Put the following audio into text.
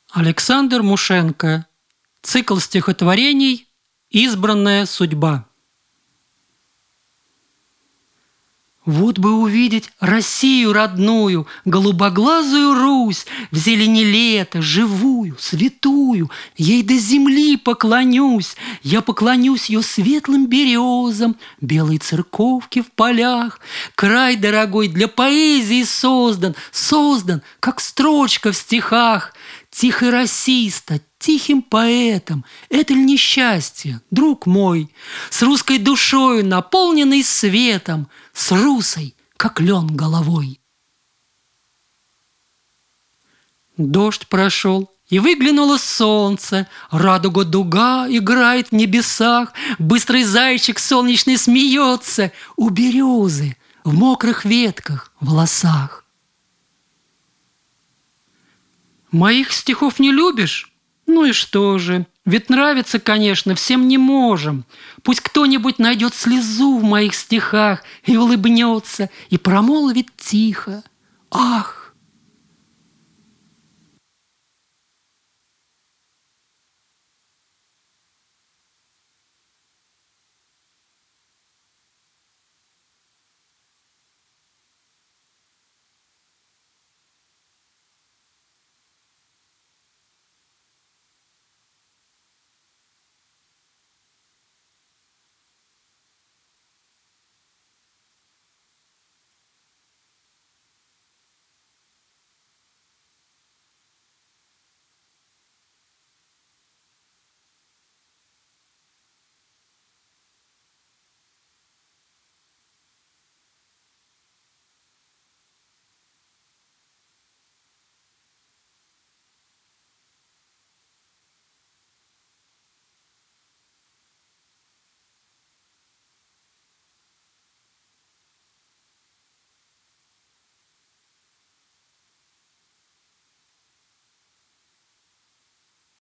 Александр Мушенко. Цикл стихотворений «Избранная судьба». Вот бы увидеть Россию родную, голубоглазую Русь, в зелени лета, живую, святую, ей до земли поклонюсь. Я поклонюсь ее светлым березам, белой церковке в полях. Край дорогой для поэзии создан, как строчка в стихах. Тихой расиста, тихим поэтом, это ль несчастье, друг мой, с русской душою, наполненной светом, с русой, как лен головой. Дождь прошел, и выглянуло солнце, радуга дуга играет в небесах, быстрый зайчик солнечный смеется у березы, в мокрых ветках, в волосах. Моих стихов не любишь? Ну и что же? Ведь нравится, конечно, всем не можем. Пусть кто-нибудь найдет слезу в моих стихах и улыбнется, и промолвит тихо: ах,